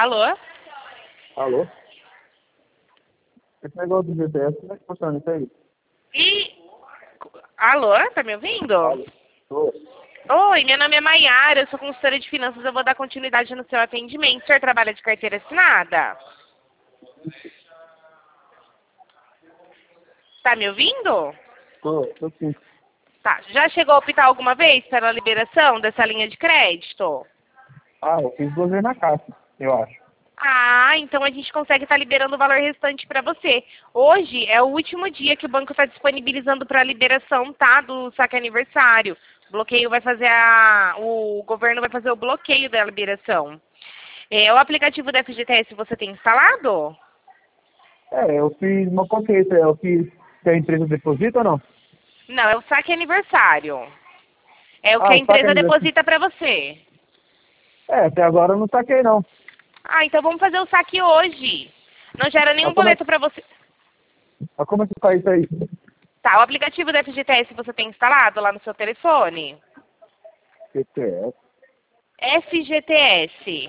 Alô? Alô? Esse negócio do GPS, como é que funciona isso aí? Alô, tá me ouvindo? Alô? Tô. Oi, meu nome é Maiara, eu sou consultora de finanças, eu vou dar continuidade no seu atendimento. O senhor trabalha de carteira assinada? Tá me ouvindo? Tô sim. Tá, já chegou a optar alguma vez pela liberação dessa linha de crédito? Ah, eu fiz 2 vezes na caixa, eu acho. Ah, então a gente consegue estar liberando o valor restante para você. Hoje é o último dia que o banco está disponibilizando para liberação, tá? Do saque aniversário. O bloqueio vai fazer o governo vai fazer o bloqueio da liberação. O aplicativo da FGTS você tem instalado? Eu fiz uma consciência, eu fiz que a empresa deposita ou não? Não, é o saque aniversário. É o que Ah, a o saque empresa ainda. deposita para você. Até agora eu não saquei não. Ah, então vamos fazer o saque hoje. Não gera nenhum Mas como é, boleto para você. mas como é que faz isso aí? Tá, o aplicativo da FGTS você tem instalado lá no seu telefone? GPS. FGTS.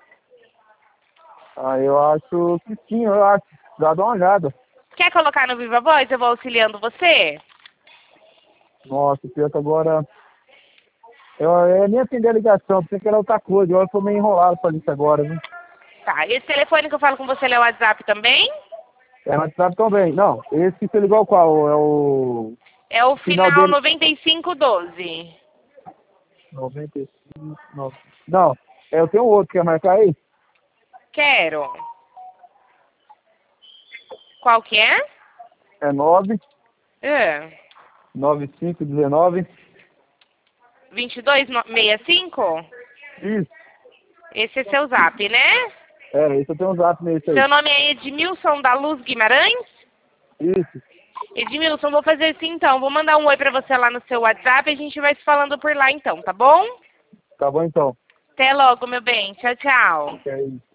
Ah, eu acho que sim, eu acho. Dá uma olhada. Quer colocar no Viva Voz? Eu vou auxiliando você? Nossa, pior que agora. Eu nem atendi a ligação, pensei que era outra coisa. Eu tô meio enrolado pra isso agora, viu? Tá, esse telefone que eu falo com você é o WhatsApp também? É no WhatsApp também. Não, esse você ligou qual? É o É o final final dele. 9512. 95. Não, eu tenho outro, quer marcar aí? Quero. Qual que é? É 9 É. 9519. 2265? Isso. Esse é seu zap, né? Esse eu tenho um zap nesse aí. Seu nome é Edmilson da Luz Guimarães? Isso. Edmilson, vou fazer assim então. Vou mandar um oi pra você lá no seu WhatsApp e a gente vai se falando por lá então, tá bom? Tá bom então. Até logo, meu bem. Tchau, tchau. É isso.